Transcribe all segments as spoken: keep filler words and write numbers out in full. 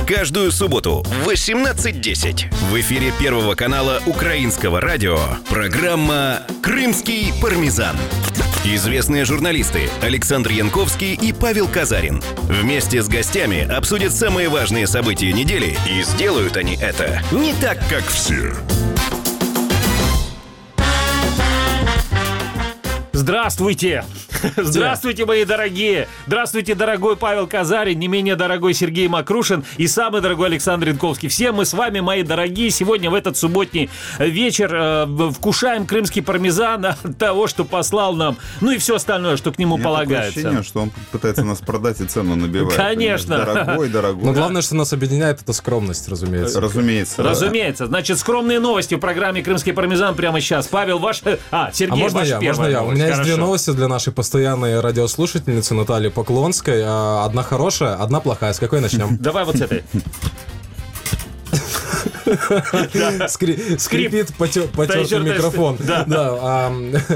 Каждую субботу в восемнадцать десять в эфире Первого канала Украинского радио программа «Крымский пармезан». Известные журналисты Александр Янковский и Павел Казарин вместе с гостями обсудят самые важные события недели, и сделают они это не так, как все. Здравствуйте! Здравствуйте, мои дорогие! Здравствуйте, дорогой Павел Казарин, не менее дорогой Сергей Макрушин и самый дорогой Александр Янковский. Все мы с вами, мои дорогие, сегодня в этот субботний вечер э, вкушаем крымский пармезан от того, что послал нам, ну и все остальное, что к нему Мне полагается. Такое ощущение, что он пытается нас продать и цену набивает. Конечно. Дорогой, дорогой. Но главное, что нас объединяет, это скромность, разумеется. Разумеется. Разумеется. Значит, скромные новости в программе «Крымский пармезан» прямо сейчас. Павел, ваш... А, Сергей, а можно ваш я? первая Можно я? новость. У меня есть Хорошо. две новости для нашей постоянной радиослушательницы Натальи Поклонской. Одна хорошая, одна плохая. С какой начнем? Давай вот с этой. Скрипит потертый микрофон. Да,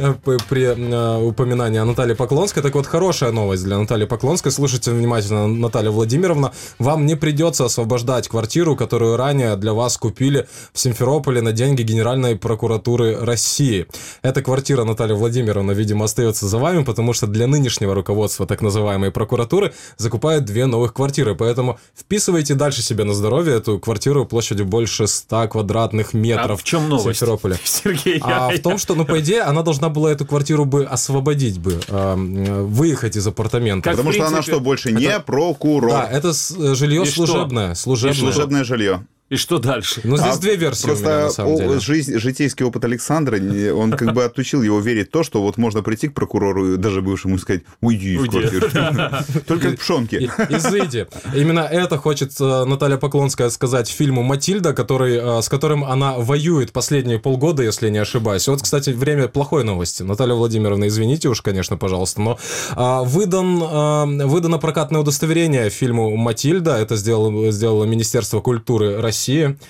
при упоминании о Наталье Поклонской. Так вот, хорошая новость для Натальи Поклонской. Слушайте внимательно, Наталья Владимировна. Вам не придется освобождать квартиру, которую ранее для вас купили в Симферополе на деньги Генеральной прокуратуры России. Эта квартира, Наталья Владимировна, видимо, остается за вами, потому что для нынешнего руководства так называемой прокуратуры закупают две новых квартиры. Поэтому вписывайте дальше себе на здоровье эту квартиру площадью больше ста квадратных метров. А в чем новость, в Симферополе. Сергей? А я... в том, что, ну, по идее, она должна была эту квартиру бы освободить бы, э, выехать из апартамента. Как, Потому что принципе... она что, больше это... не прокурор. Да, это жилье И служебное. Служебное. И служебное жилье. И что дальше? Ну, здесь а две версии у меня, на самом деле. Жизнь, житейский опыт Александра, он как бы отучил его верить в то, что вот можно прийти к прокурору, даже бывшему, и сказать: уйди из квартиры. Только в пшонке. Изыди. Именно это хочет Наталья Поклонская сказать фильму «Матильда», который, с которым она воюет последние полгода, если не ошибаюсь. Вот, кстати, время плохой новости. Наталья Владимировна, извините уж, конечно, пожалуйста, но выдан, выдано прокатное удостоверение фильму «Матильда». Это сделало, сделало Министерство культуры России.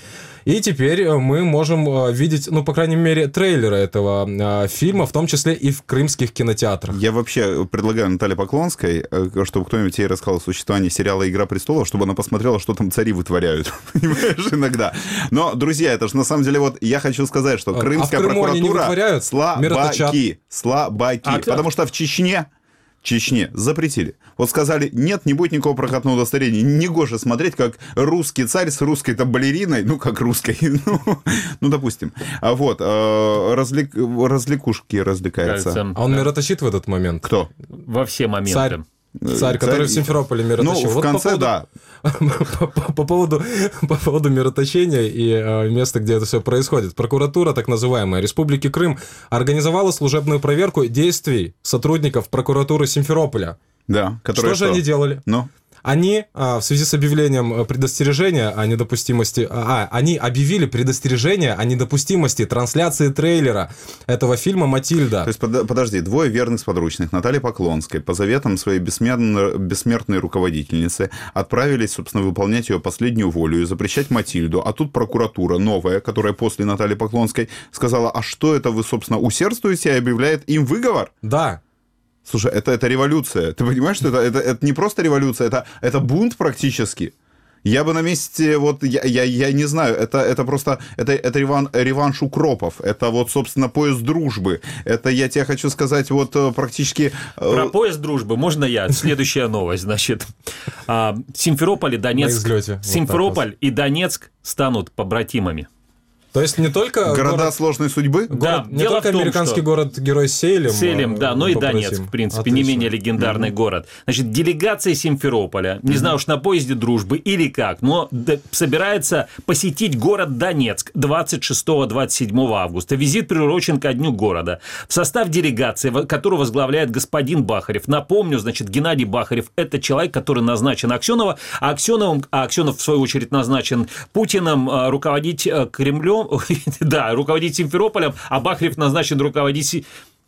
И теперь мы можем видеть, ну, по крайней мере, трейлеры этого э, фильма, в том числе и в крымских кинотеатрах. Я вообще предлагаю Наталье Поклонской, чтобы кто-нибудь ей рассказал о существовании сериала «Игра престолов», чтобы она посмотрела, что там цари вытворяют. Понимаешь, иногда. Но, друзья, это же на самом деле, вот я хочу сказать, что крымская а прокуратура слабаки. Слабаки. А потому что в Чечне... Чечне запретили. Вот сказали: нет, не будет никакого прокатного удостоверения. Негоже смотреть, как русский царь с русской-то балериной, ну, как русской, ну, ну допустим. А вот, э, развлек, развлекушки развлекается. Кажется, а он да. мироточит в этот момент? Кто? Во все моменты. Царь. Царь, который Царь... в Симферополе мироточил. Ну, в вот конце, по поводу, да. по, по, по, поводу, по поводу мироточения и э, места, где это все происходит. Прокуратура, так называемая, Республики Крым, организовала служебную проверку действий сотрудников прокуратуры Симферополя. Да. Что, что же они делали? Ну? Они в связи с объявлением предостережения о недопустимости... А, они объявили предостережение о недопустимости трансляции трейлера этого фильма «Матильда». То есть, подожди, двое верных сподручных Натальи Поклонской по заветам своей бессмертной, бессмертной руководительницы отправились, собственно, выполнять ее последнюю волю и запрещать «Матильду». А тут прокуратура новая, которая после Натальи Поклонской сказала: а что это вы, собственно, усердствуете, и объявляет им выговор? Да. Слушай, это, это революция. Ты понимаешь, что это, это, это не просто революция, это, это бунт практически. Я бы на месте, вот, я, я, я не знаю, это, это просто, это, это реван, реванш укропов, это вот, собственно, поезд дружбы. Это, я тебе хочу сказать, вот, практически... Про поезд дружбы можно я? Следующая новость, значит. Симферополь и Донецк, Симферополь вот и Донецк станут побратимами. То есть не только... Города город... сложной судьбы? Город... Да, не только том, американский что... город-герой Сейлем. Сейлем, да, но и Донецк, в принципе, Отлично. не менее легендарный mm-hmm. город. Значит, делегация Симферополя, не mm-hmm. знаю уж на поезде дружбы или как, но собирается посетить город Донецк двадцать шестого — двадцать седьмого августа. Визит приурочен ко дню города. В состав делегации, которую возглавляет господин Бахарев. Напомню, значит, Геннадий Бахарев – это человек, который назначен Аксёновым, а Аксёновым, а Аксёнов, в свою очередь, назначен Путиным руководить Кремлем, да, руководить Симферополем, а Бахарев назначен руководить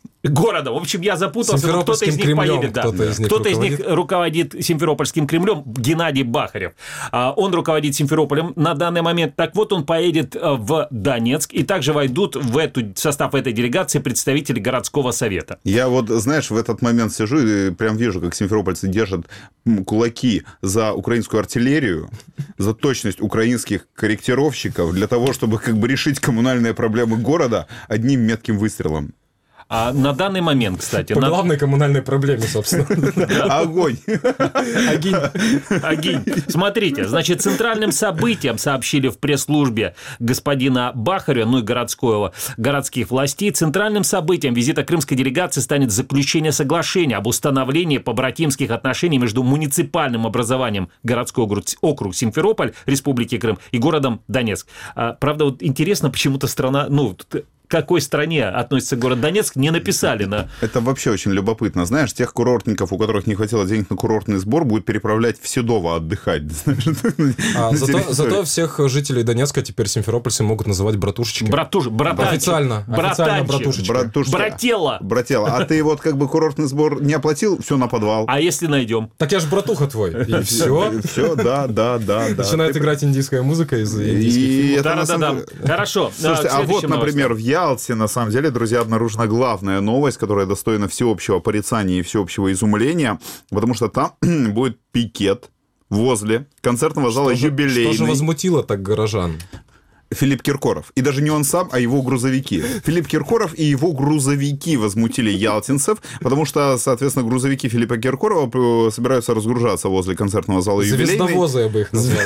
Городом. В общем, я запутался, но кто-то из них Кремлем, поедет. Да. Кто-то, из них, кто-то из них руководит Симферопольским Кремлем, Геннадий Бахарев. Он руководит Симферополем на данный момент. Так вот, он поедет в Донецк, и также войдут в, эту, в состав этой делегации представители городского совета. Я вот, знаешь, в этот момент сижу и прям вижу, как симферопольцы держат кулаки за украинскую артиллерию, за точность украинских корректировщиков для того, чтобы как бы решить коммунальные проблемы города одним метким выстрелом. А на данный момент, кстати... По на... главной коммунальной проблеме, собственно. Огонь. Огонь. Огонь. Смотрите, значит, центральным событием сообщили в пресс-службе господина Бахарева, ну и городского, городских властей, центральным событием визита крымской делегации станет заключение соглашения об установлении побратимских отношений между муниципальным образованием городской округ Симферополь, Республики Крым, и городом Донецк. Правда, вот интересно, почему-то страна... ну к какой стране относится город Донецк, не написали. На... Это вообще очень любопытно. Знаешь, тех курортников, у которых не хватило денег на курортный сбор, будут переправлять в Седово отдыхать. А, зато, зато всех жителей Донецка теперь симферопольцы могут называть братушечки. Братуш, братанчик. Официально. Официально братушечки. Братушки. Брателло. Брателло. А ты вот как бы курортный сбор не оплатил, все на подвал. А если найдем? Так я же братуха твой. И все. Все, да, да, да. Начинает играть индийская музыка из индийских фильмов. Да-да-да. Хорошо. Слушайте, а вот, например, в Ялте, на самом деле, друзья, обнаружена главная новость, которая достойна всеобщего порицания и всеобщего изумления, потому что там будет пикет возле концертного зала «Юбилейный». Что же возмутило так горожан? Филипп Киркоров. И даже не он сам, а его грузовики. Филипп Киркоров и его грузовики возмутили ялтинцев, потому что, соответственно, грузовики Филиппа Киркорова собираются разгружаться возле концертного зала «Юбилейный». Звездовозы, я бы их назвал.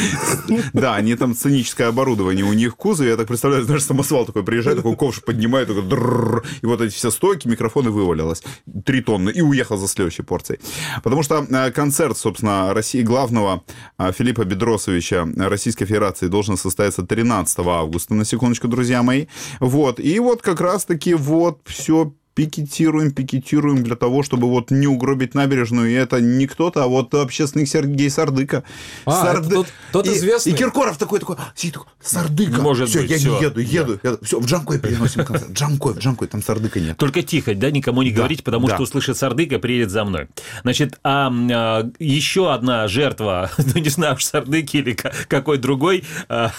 Да, они там сценическое оборудование у них в кузове. Я так представляю, знаешь, самосвал такой приезжает, такой ковш поднимает, такой дрррр, и вот эти все стойки, микрофоны вывалилось. Три тонны. И уехал за следующей порцией. Потому что концерт, собственно, России, главного Филиппа Бедросовича Российской Федерации должен состояться тринадцатого августа, на секундочку, друзья мои. Вот. И вот как раз-таки вот все пикетируем, пикетируем для того, чтобы вот не угробить набережную. И это не кто-то, а вот общественник Сергей Сардыка. А, Сарды... тот, тот и, известный. И Киркоров такой, такой, сидит такой, Сардыка. Может все, быть, я все. не еду, еду. Да. Все, в Джанкой переносим концерт. Джанкой, в Джанкой, там Сардыка нет. Только тихо, да, никому не да, говорите, потому да. что услышит Сардыка, приедет за мной. Значит, а, а еще одна жертва, ну, не знаю, уж Сардыки или какой другой, а,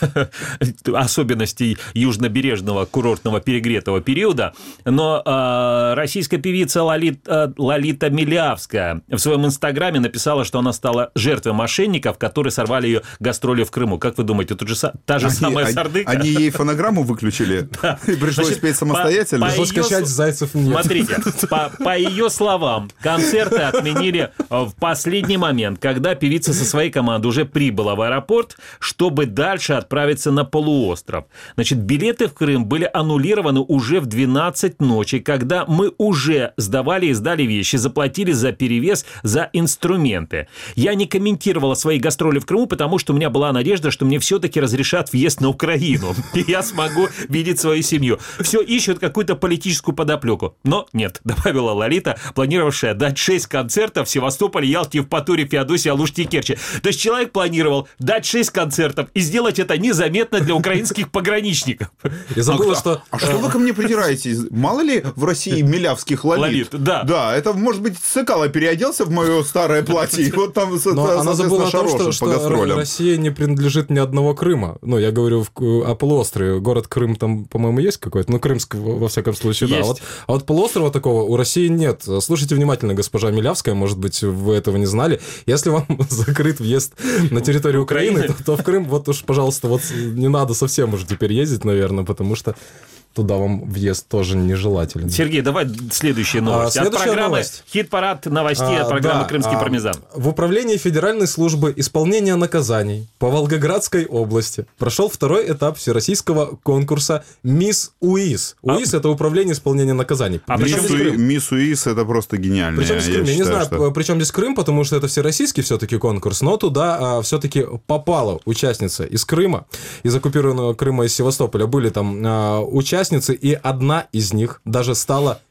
особенностей южнобережного курортного перегретого периода, но а, российская певица Лолита, Лолита Милявская в своем инстаграме написала, что она стала жертвой мошенников, которые сорвали ее гастроли в Крыму. Как вы думаете, тут же та же они, самая они, Сардыка? Они ей фонограмму выключили, и пришлось петь самостоятельно. Пришлось скачать «Зайцев нет». Смотрите, по, по ее словам, концерты отменили в последний момент, когда певица со своей командой уже прибыла в аэропорт, чтобы дальше отправиться на полуостров. Значит, билеты в Крым были аннулированы уже в двенадцать ночи, когда мы уже сдавали и сдали вещи, заплатили за перевез, за инструменты. Я не комментировала свои гастроли в Крыму, потому что у меня была надежда, что мне все-таки разрешат въезд на Украину, и я смогу видеть свою семью. Все ищут какую-то политическую подоплеку. Но нет, добавила Лолита, планировавшая дать шесть концертов в Севастополе, Ялте, Евпатории, Феодосии, Алуште и Керчи. То есть человек планировал дать шесть концертов и сделать это незаметно для украинских пограничников. Я забыла, а, что... А, а что вы ко мне придираетесь? Мало ли в России милявских лолит? Лолит, да. Да, это, может быть, Цикало переоделся в мое старое платье, и вот там, но она забыла о том, что, что Россия не принадлежит ни одного Крыма. Ну, я говорю о полуострове. Город Крым там, по-моему, есть какой-то? Ну, Крымск, во всяком случае, есть. Да. Вот, а вот полуострова такого у России нет. Слушайте внимательно, госпожа Милявская, может быть, вы этого не знали. Если вам закрыт въезд на территорию Украины, то, то в Крым, вот уж, пожалуйста, вот не надо совсем уже теперь ездить, наверное, потому что туда вам въезд тоже нежелателен. Сергей, давай следующие новости. А, следующая от программы новость. Хит-парад новостей а, от программы да, «Крымский а, пармезан». В Управлении Федеральной службы исполнения наказаний по Волгоградской области прошел второй этап всероссийского конкурса «Мисс УИС». УИС а, – это Управление исполнения наказаний. А Мисс, Уи, Мисс УИС – это просто гениально. Причем здесь Крым? Я, я не знаю, что... причем здесь Крым, потому что это всероссийский все-таки конкурс, но туда а, все-таки попала участница из Крыма, из оккупированного Крыма, из Севастополя. Были там а, участницы, и одна из них даже стала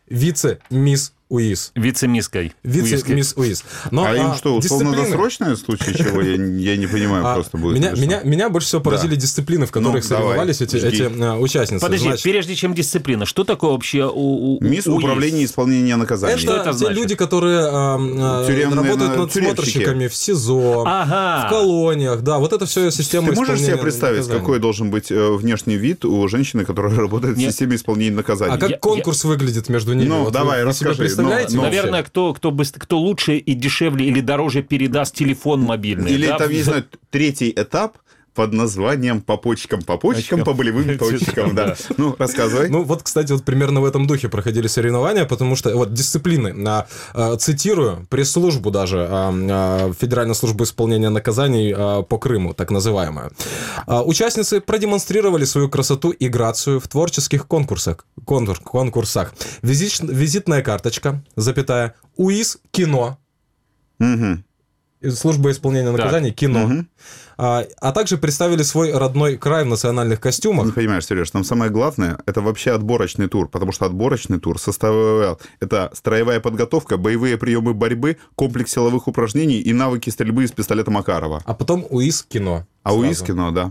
вице-мисс УИС. Вице-мисской. Вице-мисс УИС. Но, а им а, что, условно-досрочное в случае чего? Я, я не понимаю, а, просто будет. Меня, меня, меня больше всего поразили да. дисциплины, в которых ну, соревновались эти, эти uh, участницы. Подожди, значит, прежде чем дисциплина, что такое вообще у, у, мисс управления исполнения наказания? Это, это те люди, которые а, работают надсмотрщиками в СИЗО, ага. в колониях. Да, вот это все система исполнения. Ты можешь себе представить, наказания. Какой должен быть внешний вид у женщины, которая работает Нет. в системе исполнения наказания? А как я, конкурс я... выглядит между ними? Ну, вот давай, вы, расскажи. Вы представляете? Но, но Наверное, кто, кто, быстр, кто лучше и дешевле или дороже передаст телефон мобильный. Или да? там, не знаю, третий этап под названием «По почкам, по почкам, по болевым точкам». Да. Ну, рассказывай. Ну, вот, кстати, вот примерно в этом духе проходили соревнования, потому что, вот, дисциплины, а, а, цитирую, пресс-службу даже, а, а, Федеральной службы исполнения наказаний а, по Крыму, так называемую. А, участницы продемонстрировали свою красоту и грацию в творческих конкурсах. Конкур, конкурсах. Визит, визитная карточка, запятая, УИС кино. Угу. Служба исполнения наказаний, так. кино. Угу. А, а также представили свой родной край в национальных костюмах. Не понимаешь, Сереж, там самое главное, это вообще отборочный тур, потому что отборочный тур составлял это строевая подготовка, боевые приемы борьбы, комплекс силовых упражнений и навыки стрельбы из пистолета Макарова. А потом УИС кино. А УИС кино, да.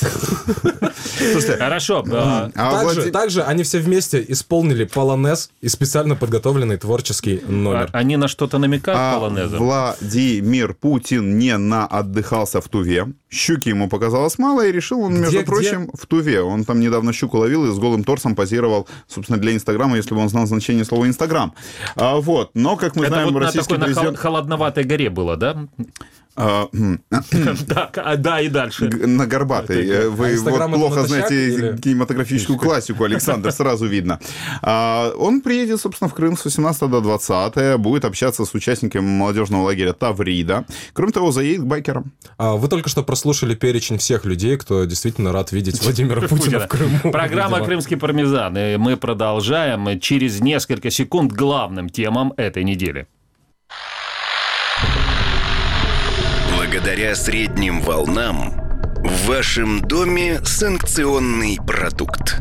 Хорошо. Также они все вместе исполнили полонез и специально подготовленный творческий номер. Они на что-то намекают полонезом? Владимир Путин не наотдыхался в Туве. Щуки ему показалось мало, и решил он, между прочим, в Туве. Он там недавно щуку ловил и с голым торсом позировал, собственно, для Инстаграма, если бы он знал значение слова Инстаграм. Вот. Но, как мы знаем, российский президент... Это вот на такой холодноватой горе было, да? А, да, да, и дальше. На Горбатой. Вы а вот плохо знаете или... кинематографическую классику, Александр, сразу видно. А, он приедет, собственно, в Крым с восемнадцатого до двадцатого, будет общаться с участниками молодежного лагеря Таврида. Кроме того, заедет к байкерам. А, вы только что прослушали перечень всех людей, кто действительно рад видеть Владимира Путина в Крыму. Программа «Крымский пармезан». И мы продолжаем через несколько секунд главным темам этой недели. Благодаря средним волнам в вашем доме санкционный продукт.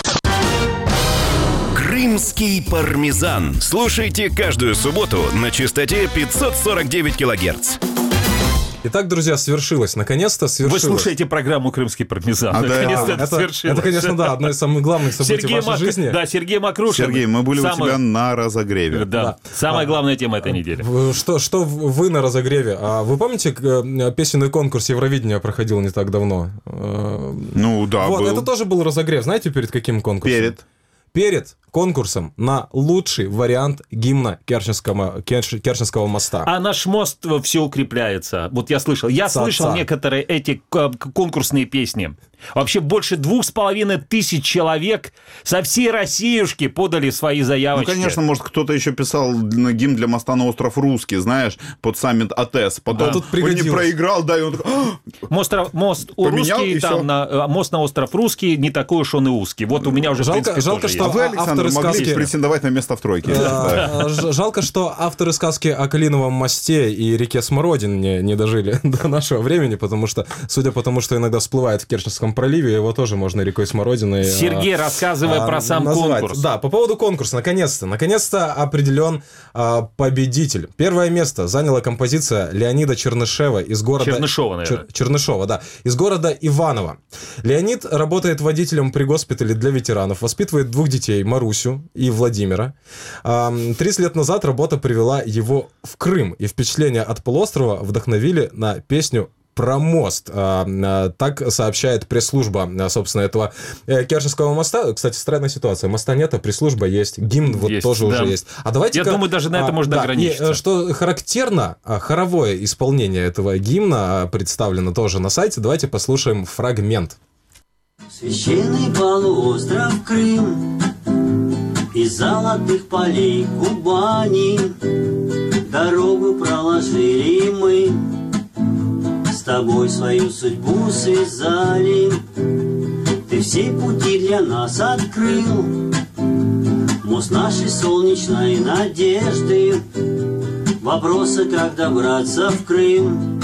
Крымский пармезан. Слушайте каждую субботу на частоте пятьсот сорок девять килогерц. Итак, друзья, свершилось. Наконец-то свершилось. Вы слушаете программу «Крымский пармезан». А, Наконец-то да. это, это свершилось. Это, конечно, да, одно из самых главных событий Сергей в вашей Мак... жизни. Да, Сергей Макрушин. Сергей, мы были Самый... у тебя на разогреве. Да, да. Самая главная тема этой недели. Что, что вы на разогреве? А вы помните, песенный конкурс Евровидения проходил не так давно? Ну, да, вот, был. Это тоже был разогрев. Знаете, перед каким конкурсом? Перед. Перед конкурсом на лучший вариант гимна Керченского, Керченского моста. А наш мост все укрепляется. Вот я слышал. Я Ца-ца. слышал некоторые эти конкурсные песни. Вообще больше двух с половиной тысяч человек со всей Россиюшки подали свои заявочки. Ну, конечно, может, кто-то еще писал гимн для моста на остров Русский, знаешь, под саммит АТЭС. Потом да, он не проиграл, да, и он такой... Мост, мост русский, там, на, мост на остров Русский не такой уж он и узкий. Вот у меня уже, жалко, в принципе, жалко, тоже что есть. А вы, Александр, могли сказки... претендовать на место в тройке. Жалко, что авторы сказки о Калиновом мосте и реке Смородин не, не дожили до нашего времени, потому что, судя по тому, что иногда всплывает в Керченском проливе, его тоже можно рекой Смородиной... Сергей, а, рассказывай а, про сам назвать. конкурс. Да, по поводу конкурса, наконец-то. Наконец-то определен а, победитель. Первое место заняла композиция Леонида Чернышева из города... Чернышова, наверное. Чер... Чернышова, да. Из города Иваново. Леонид работает водителем при госпитале для ветеранов, воспитывает двух детей, Марусю и Владимира. тридцать лет назад работа привела его в Крым, и впечатления от полуострова вдохновили на песню про мост. Так сообщает пресс-служба, собственно, этого Керченского моста. Кстати, странная ситуация. Моста нет, а пресс-служба есть. Гимн вот есть, тоже да. уже есть. А давайте Я думаю, даже на это а, можно да, ограничиться. И, что характерно, хоровое исполнение этого гимна представлено тоже на сайте. Давайте послушаем фрагмент. Священный полуостров Крым, из золотых полей Кубани дорогу проложили мы, с тобой свою судьбу связали, ты все пути для нас открыл, мост нашей солнечной надежды, вопроса, как добраться в Крым,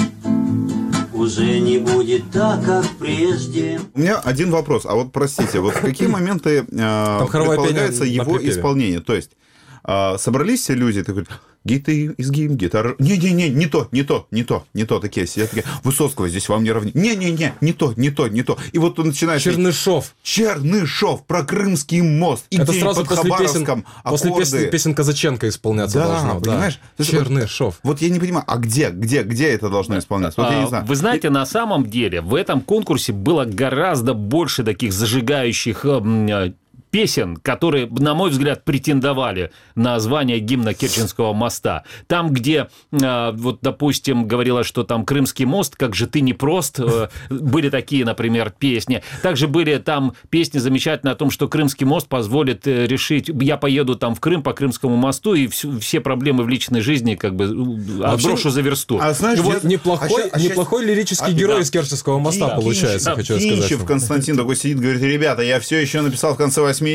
уже не будет так, как прежде. У меня один вопрос. А вот, простите, вот в какие моменты э, предполагается его исполнение? То есть, А, собрались все люди, ты говоришь, гиты изгиб, гитара... Не-не-не, не то, не то, не то, не то, такие сидят, такие, Высоцкого здесь вам не равни. Не-не-не, не то, не то, не то. И вот он начинает... Чернышов. Чернышов, про Крымский мост. И это сразу под после песен, аккорды. После песен, песен Казаченко исполняться да, должно. Понимаешь? Да, Чернышов. Вот, вот я не понимаю, а где, где, где это должно исполняться? Вот а, я не знаю. Вы знаете, на самом деле в этом конкурсе было гораздо больше таких зажигающих песен, которые, на мой взгляд, претендовали на звание гимна Керченского моста. Там, где, вот, допустим, говорилось, что там Крымский мост, как же ты не прост, были такие, например, песни. Также были там песни замечательные о том, что Крымский мост позволит решить, я поеду там в Крым по Крымскому мосту, и все проблемы в личной жизни как бы отброшу за версту. А знаешь, вот неплохой, а неплохой лирический а, герой да. из Керченского моста Кинчев, получается, да, хочу Кинчев сказать. Константин такой сидит, говорит, ребята, я все еще написал в конце восьмидесятых.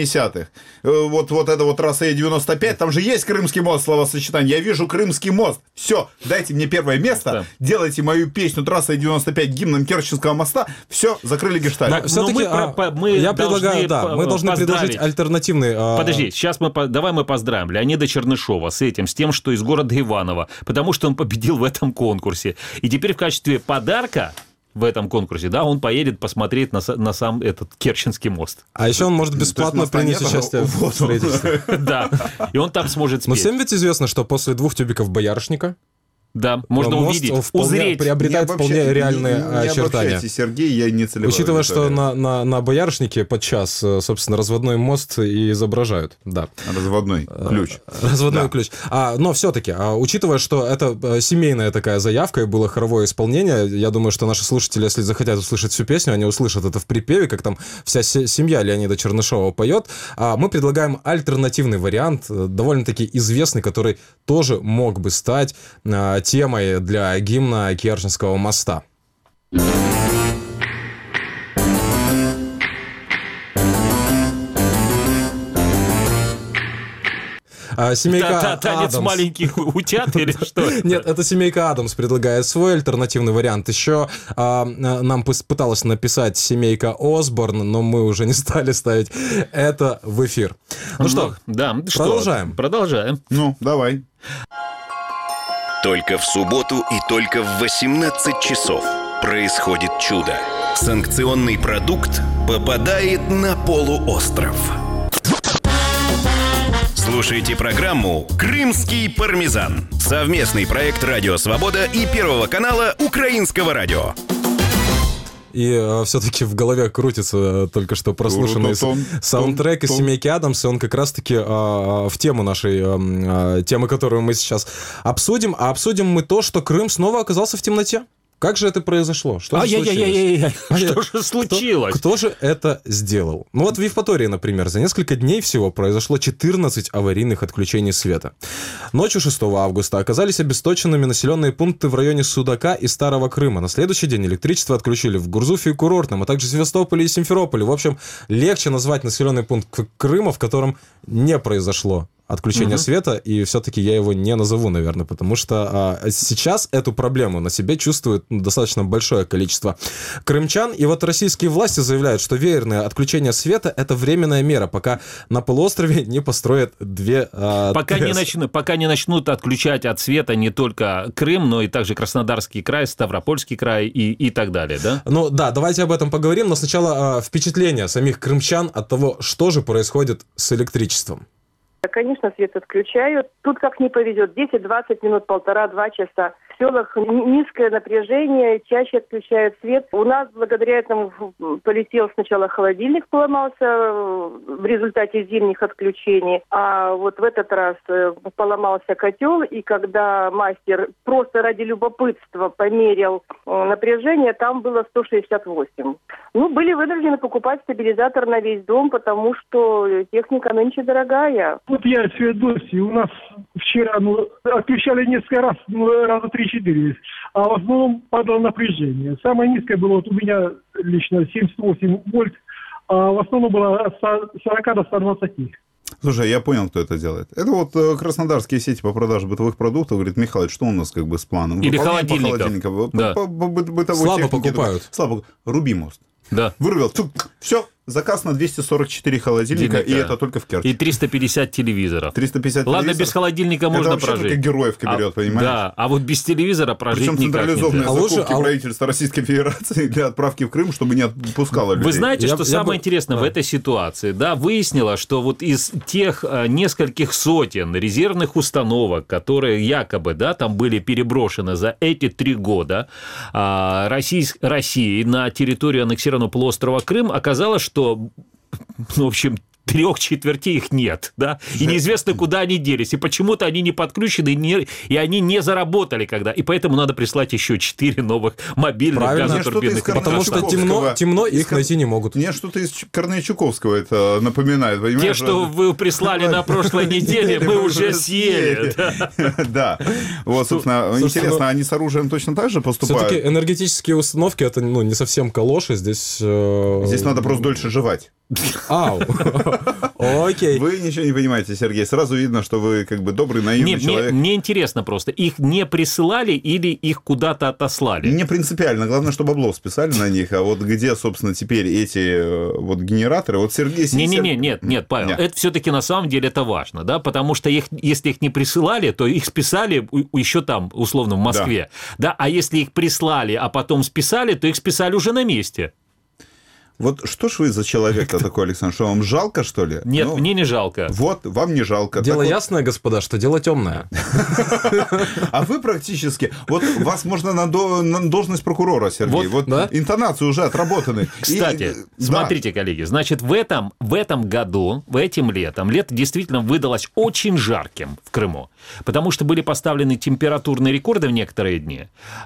Вот, вот это вот трасса Е девяносто пять, там же есть Крымский мост, словосочетание. Я вижу Крымский мост. Все, дайте мне первое место, да. делайте мою песню трасса Е девяносто пять гимном Керченского моста. Все, закрыли гештальт. Все-таки мы, а, мы я предлагаю, да, мы должны предложить альтернативный. А... Подожди, сейчас мы давай мы поздравим Леонида Чернышова с этим, с тем, что из города Иваново, потому что он победил в этом конкурсе. И теперь в качестве подарка в этом конкурсе, да, он поедет посмотреть на, на сам этот Керченский мост. А еще он может бесплатно принять участие в строительстве. Да, и он там сможет спеть. Но всем ведь известно, что после двух тюбиков боярышника да, можно увидеть, узреть. Приобретает вполне реальные не, не очертания. Сергей, я не целевой. Учитывая, что на, на, на боярышнике подчас, собственно, разводной мост и изображают. Да. Разводной ключ. Разводной да. ключ. А, но все-таки, а, учитывая, что это семейная такая заявка и было хоровое исполнение, я думаю, что наши слушатели, если захотят услышать всю песню, они услышат это в припеве, как там вся семья Леонида Чернышова поет. А мы предлагаем альтернативный вариант, довольно-таки известный, который тоже мог бы стать темой для гимна Керченского моста. Семейка Танец Адамс. маленьких утят или что? Нет, это семейка Адамс предлагает свой альтернативный вариант. Еще а, нам пыталась написать семейка Осборн, но мы уже не стали ставить это в эфир. Ну, ну что, да, продолжаем. Что? Продолжаем. Ну, давай. Только в субботу и только в восемнадцать часов происходит чудо. Санкционный продукт попадает на полуостров. Слушайте программу «Крымский пармезан». Совместный проект «Радио Свобода» и Первого канала Украинского радио. И э, все-таки в голове крутится только что прослушанный саундтрек из «Семейки Адамс», и он как раз-таки э, в тему нашей, э, темы, которую мы сейчас обсудим. А обсудим мы то, что Крым снова оказался в темноте. Как же это произошло? Что же случилось? Что же случилось? Кто, кто же это сделал? Ну вот в Евпатории, например, за несколько дней всего произошло четырнадцать аварийных отключений света. Ночью шестого августа оказались обесточенными населенные пункты в районе Судака и Старого Крыма. На следующий день электричество отключили в Гурзуфе и Курортном, а также Севастополе и Симферополе. В общем, легче назвать населенный пункт Крыма, в котором не произошло отключение угу. света, и все-таки я его не назову, наверное, потому что а, сейчас эту проблему на себе чувствует достаточно большое количество крымчан, и вот российские власти заявляют, что веерное отключение света — это временная мера, пока на полуострове не построят две а, пока, не начнут, пока не начнут отключать от света не только Крым, но и также Краснодарский край, Ставропольский край и, и так далее, да? Ну да, давайте об этом поговорим, но сначала а, впечатление самих крымчан от того, что же происходит с электричеством. Конечно, свет отключают. Тут как не повезет. десять-двадцать минут, полтора-два часа. В селах низкое напряжение, чаще отключают свет. У нас благодаря этому полетел сначала холодильник, поломался в результате зимних отключений. А вот в этот раз поломался котел. И когда мастер просто ради любопытства померил напряжение, там было сто шестьдесят восемь. Ну, были вынуждены покупать стабилизатор на весь дом, потому что техника нынче дорогая. Вот я из Феодосии, у нас вчера ну, отключали несколько раз, ну, раза три-четыре, а в основном падало напряжение. Самое низкое было вот у меня лично семьдесят восемь вольт, а в основном было от сорока до ста двадцати. Слушай, я понял, кто это делает. Это вот э, краснодарские сети по продаже бытовых продуктов. Говорит, Михаил, что у нас как бы с планом? Или холодильников. Да. По, по, по, бытовой слабо технике, покупают. Слабо. Руби мост. Да. Вырвал. Все. заказ на двести сорок четыре холодильника, Динка. И это только в Керчи. И триста пятьдесят телевизоров. триста пятьдесят Ладно, телевизоров. без холодильника можно это прожить. Это героевка берет, а, понимаешь? Да, а вот без телевизора прожить Причем никак централизованные нельзя. закупки а лучше, правительства Российской Федерации для отправки в Крым, чтобы не отпускало людей. Вы знаете, я, что я самое бы... интересное да. в этой ситуации? Да, выяснилось, что вот из тех а, нескольких сотен резервных установок, которые якобы, да, там были переброшены за эти три года а, России, России на территорию аннексированного полуострова Крым, оказалось, что, ну, в общем, трех четвертей их нет, да, и неизвестно, куда они делись, и почему-то они не подключены, и, не, и они не заработали когда, и поэтому надо прислать еще четыре новых мобильных газотурбинных. Потому что темно, темно их Кор... найти не могут. Мне что-то из Корнейчуковского это напоминает, понимаешь? Те, что вы прислали на прошлой неделе, мы уже съели. Да, вот, собственно, интересно, они с оружием точно так же поступают? Все-таки энергетические установки, это не совсем калоши, здесь... Здесь надо просто дольше жевать. Ау. Окей. Вы ничего не понимаете, Сергей. Сразу видно, что вы как бы добрый, наивный не, человек. Мне, мне интересно просто, их не присылали или их куда-то отослали? Не принципиально. Главное, чтобы бабло списали на них. А вот где, собственно, теперь эти вот генераторы? Вот Сергей... Не-не-не, нет, нет, Павел. Нет. Это все-таки на самом деле это важно, да, потому что их, если их не присылали, то их списали еще там, условно, в Москве. Да. Да, а если их прислали, а потом списали, то их списали уже на месте. Вот что ж вы за человек-то такой, Александр? Что, вам жалко, что ли? Нет, ну, мне не жалко. Вот, вам не жалко. Дело так ясное, вот... господа, что дело темное. А вы практически... Вот вас можно на должность прокурора, Сергей. Вот интонации уже отработаны. Кстати, смотрите, коллеги, значит, в этом в этом году, в этим летом, лето действительно выдалось очень жарким в Крыму, потому что были поставлены температурные рекорды в некоторые дни,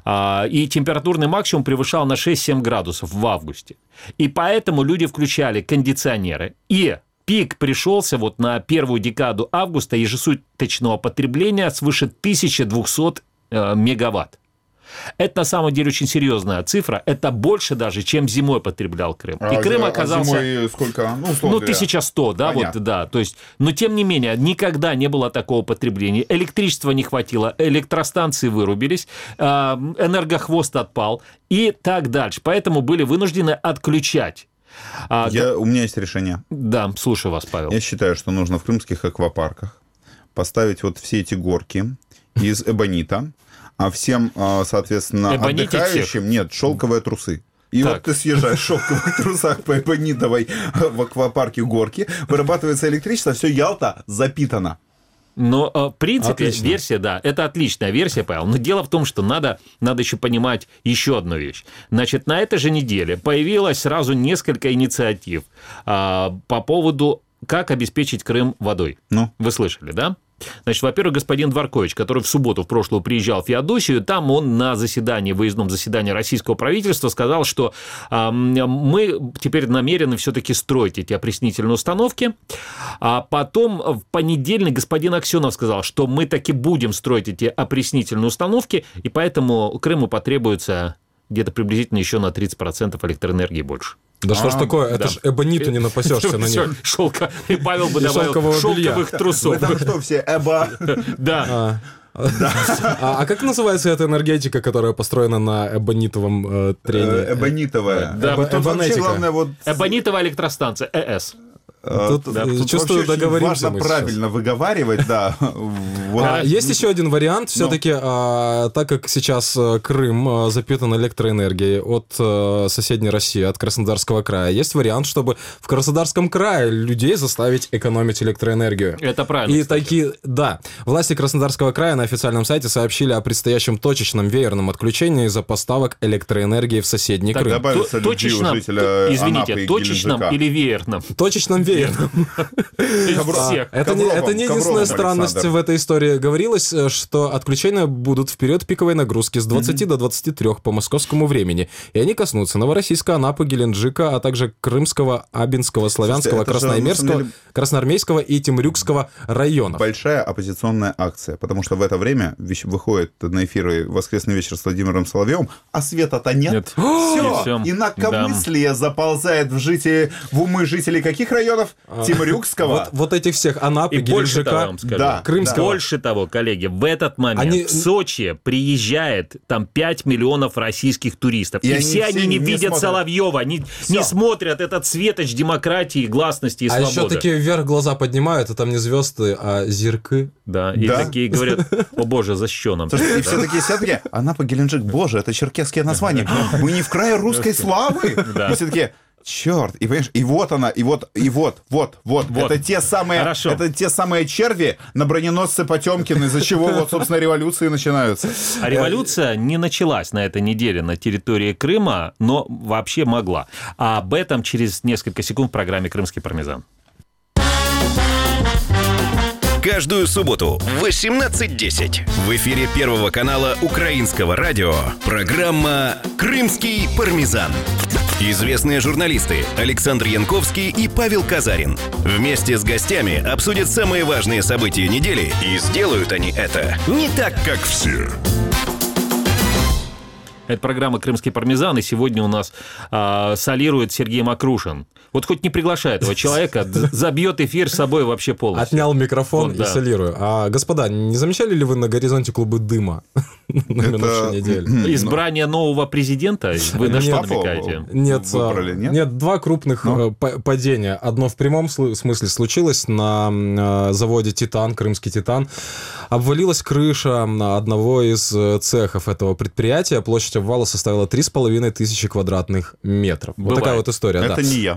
и температурный максимум превышал на шесть-семь градусов в августе. И поэтому люди включали кондиционеры. И пик пришелся вот на первую декаду августа ежесуточного потребления свыше тысяча двести э, мегаватт. Это на самом деле очень серьезная цифра. Это больше даже, чем зимой потреблял Крым. А, и Крым а оказался... зимой сколько? Ну, ну тысяча сто, да, понятно. Вот, да. То есть, но тем не менее, никогда не было такого потребления. Электричества не хватило, электростанции вырубились, энергохвост отпал и так дальше. Поэтому были вынуждены отключать. Я, у меня есть решение. Да, слушаю вас, Павел. Я считаю, что нужно в крымских аквапарках поставить вот все эти горки из эбонита, а всем, соответственно, Эбоните отдыхающим, всех. Нет, шелковые трусы. И так. Вот ты съезжаешь в шелковых трусах по эбонитовой в аквапарке горки, вырабатывается электричество, все, Ялта запитана. Но, в принципе, Отлично. версия, да, это отличная версия, Павел. Но дело в том, что надо, надо еще понимать еще одну вещь. Значит, на этой же неделе появилось сразу несколько инициатив а, по поводу, как обеспечить Крым водой. Ну? Вы слышали, да? Значит, во-первых, господин Дворкович, который в субботу в прошлую приезжал в Феодосию, там он на заседании, выездном заседании российского правительства сказал, что э, мы теперь намерены все-таки строить эти опреснительные установки. А потом в понедельник господин Аксенов сказал, что мы таки будем строить эти опреснительные установки, и поэтому Крыму потребуется где-то приблизительно еще на тридцать процентов электроэнергии больше. Да что ж такое, это ж эбониту не напасешься на них. Шелка. И Павел бы добавил шелковых трусов. Вы там что, все эбо? Да. А, а как называется эта энергетика, которая построена на эбонитовом э, трении? Эбонитовая. Да, Эбо, тут вообще главное вот... Эбонитовая электростанция, ЭС. Тут, да, тут чувствую, договоримся важно правильно сейчас выговаривать, да. Вот. А, есть еще один вариант. Все-таки, а, так как сейчас Крым запитан электроэнергией от а, соседней России, от Краснодарского края, есть вариант, чтобы в Краснодарском крае людей заставить экономить электроэнергию. Это правильно. И такие, да. Власти Краснодарского края на официальном сайте сообщили о предстоящем точечном веерном отключении из-за поставок электроэнергии в соседний так, Крым. Добавится людей точечном, у жителя извините, Анапы и точечном Геленджика. или веерном? Точечном веерном. Всех. Это не, это не единственная странность Александр. в этой истории. Говорилось, что отключения будут в период пиковой нагрузки с двадцати mm-hmm. до двадцати трёх по московскому времени. И они коснутся Новороссийска, Анапы, Геленджика, а также Крымского, Абинского, Славянского, Красноармейского, деле... Красноармейского и Темрюкского районов. Большая оппозиционная акция, потому что в это время выходит на эфиры «Воскресный вечер» с Владимиром Соловьевым, а света-то нет. нет. Все. И инакомыслие да. заползает в, жители, в умы жителей каких районов? Кириллов, Темрюкского. Вот, вот этих всех Анапы, Геленджика, да, Крымского. Да. Больше того, коллеги, в этот момент они... в Сочи приезжает там пять миллионов российских туристов. И, и все они не, не видят смотрят. Соловьева, не, не смотрят этот светоч демократии, гласности и а свободы. А еще такие вверх глаза поднимают, а там не звезды, а зирки. Да, и да. такие говорят, о боже, за что нам? И все такие сидят такие, Анапа, Геленджик, боже, это черкесские названия. Мы не в крае русской славы. И все такие... Черт, и понимаешь, и вот она, и вот, и вот, вот, вот, вот. Это те самые, Хорошо. это те самые черви на броненосце Потемкина, из-за чего вот, собственно, революции начинаются. А революция не началась на этой неделе на территории Крыма, но вообще могла. А об этом через несколько секунд в программе «Крымский пармезан». Каждую субботу в восемнадцать десять в эфире Первого канала Украинского радио программа «Крымский пармезан». Известные журналисты Александр Янковский и Павел Казарин вместе с гостями обсудят самые важные события недели, и сделают они это не так, как все. Это программа «Крымский пармезан», и сегодня у нас а, солирует Сергей Макрушин. Вот хоть не приглашай этого человека, забьет эфир с собой вообще полностью. Отнял микрофон вот, и да. солирую. А, господа, не замечали ли вы на горизонте клубы дыма на минувшей неделе? Избрание нового президента? Вы на что намекаете? Нет, нет, два крупных падения. Одно в прямом смысле случилось на заводе «Титан», крымский «Титан». Обвалилась крыша одного из цехов этого предприятия. Площадь обвала составила три с половиной тысячи квадратных метров. Вот такая вот история. Это не я.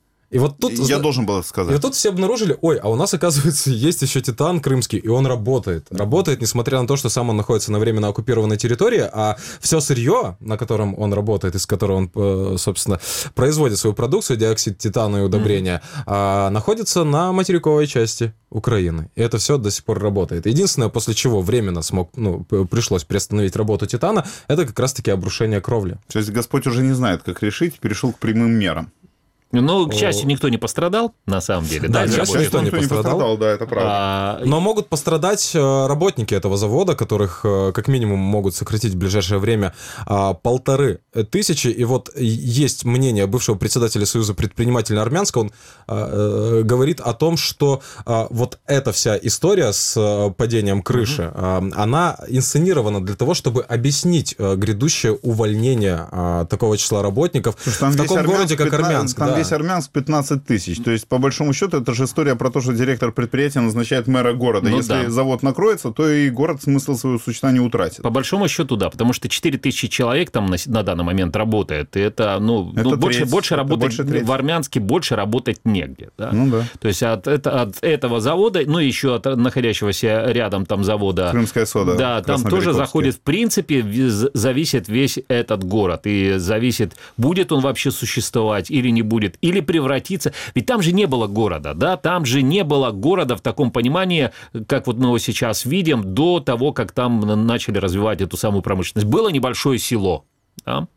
И вот тут, я должен был это сказать. И вот тут все обнаружили, ой, а у нас, оказывается, есть еще «Титан» крымский, и он работает. Работает, несмотря на то, что сам он находится на временно оккупированной территории, а все сырье, на котором он работает, из которого он, собственно, производит свою продукцию, диоксид титана и удобрения, mm-hmm. находится на материковой части Украины. И это все до сих пор работает. Единственное, после чего временно смог, ну, пришлось приостановить работу «Титана», это как раз-таки обрушение кровли. То есть Господь уже не знает, как решить, перешел к прямым мерам. Ну, к счастью, никто не пострадал, на самом деле. Да, к счастью, никто не пострадал. пострадал, да, это правда. А... Но могут пострадать работники этого завода, которых как минимум могут сократить в ближайшее время полторы тысячи. И вот есть мнение бывшего председателя Союза предпринимателей Армянска, он а, говорит о том, что а, вот эта вся история с падением крыши, mm-hmm. а, она инсценирована для того, чтобы объяснить а, грядущее увольнение а, такого числа работников Слушай, в таком городе, как Армянск. Там да. весь Армянск пятнадцать тысяч. То есть, по большому счету, это же история про то, что директор предприятия назначает мэра города. Ну, Если да. завод накроется, то и город смысл своего существования утратит. По большому счету, да, потому что четыре тысячи человек там на, на данный момент работает. И это, ну, это ну треть, больше, больше это работать больше в Армянске больше работать негде. Да? Ну да. То есть, от, это, от этого завода, ну, еще от находящегося рядом там завода... Крымская сода. Да, там тоже заходит, в принципе, зависит весь этот город. И зависит, будет он вообще существовать или не будет. Или превратиться... Ведь там же не было города, да? Там же не было города в таком понимании, как вот мы его сейчас видим, до того, как там начали развивать эту самую промышленность. Было небольшое село. Да?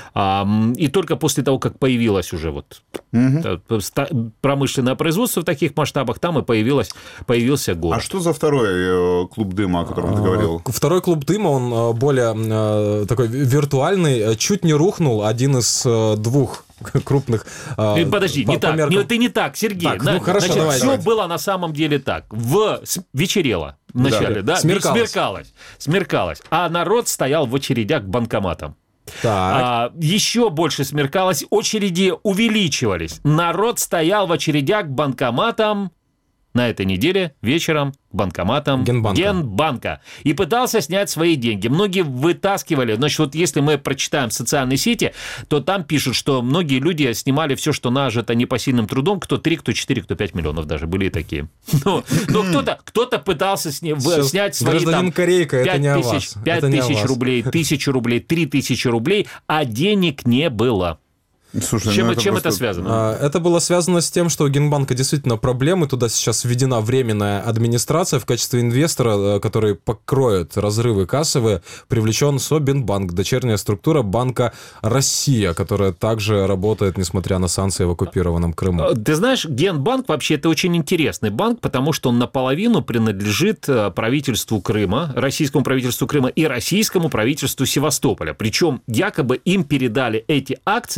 И только после того, как появилось уже вот угу. промышленное производство в таких масштабах, там и появилось, появился город. А что за второй клуб дыма, о котором ты говорил? Второй клуб дыма, он более такой виртуальный. Чуть не рухнул один из двух крупных... Подожди, по, не по так, не, ты не так, Сергей. Так, ну, хорошо, Значит, давай, все давай. было на самом деле так. В... Вечерело вначале, да? да? Смеркалось. Смеркалось. Смеркалось. А народ стоял в очередях к банкоматам. А, еще больше смеркалось, очереди увеличивались. Народ стоял в очередях к банкоматам на этой неделе вечером к банкоматам Генбанка. Генбанка и пытался снять свои деньги. Многие вытаскивали. Значит, вот если мы прочитаем социальные сети, то там пишут, что многие люди снимали все, что нажито непосильным трудом. Кто три, кто четыре, кто пять миллионов даже. Были и такие. Но, но кто-то, кто-то пытался сня, снять свои там, Корейка, пять тысяч, пять тысяч рублей, тысячу рублей, три тысячи рублей, а денег не было. Слушай, чем ну это, чем просто... это связано? Это было связано с тем, что у Генбанка действительно проблемы. Туда сейчас введена временная администрация в качестве инвестора, который покроет разрывы кассовые. Привлечен Собинбанк, дочерняя структура Банка Россия, которая также работает, несмотря на санкции в оккупированном Крыму. Ты знаешь, Генбанк вообще это очень интересный банк, потому что он наполовину принадлежит правительству Крыма, российскому правительству Крыма и российскому правительству Севастополя. Причем якобы им передали эти акции вообще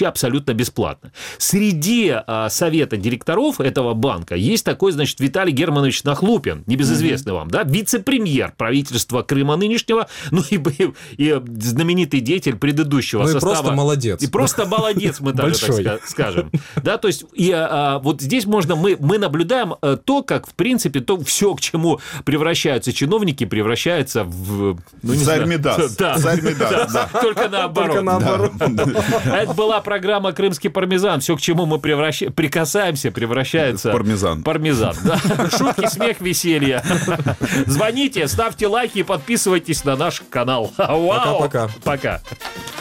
вообще абсолютно бесплатно. Среди а, совета директоров этого банка есть такой, значит, Виталий Германович Нахлупин, небезызвестный mm-hmm. вам, да, вице-премьер правительства Крыма нынешнего, ну и, и знаменитый деятель предыдущего ну состава. И просто молодец. И просто молодец, мы даже так скажем. Да, то есть и, а, вот здесь можно, мы, мы наблюдаем то, как, в принципе, то все, к чему превращаются чиновники, превращаются в... Ну, Царь Мидас. Да. Царь Мидас, да. Только наоборот. Только наоборот. Да. Это была программа «Крымский пармезан». Все, к чему мы превращ... прикасаемся, превращается... В пармезан. Пармезан, да. Шутки, смех, веселье. Звоните, ставьте лайки и подписывайтесь на наш канал. Вау! Пока-пока. Пока.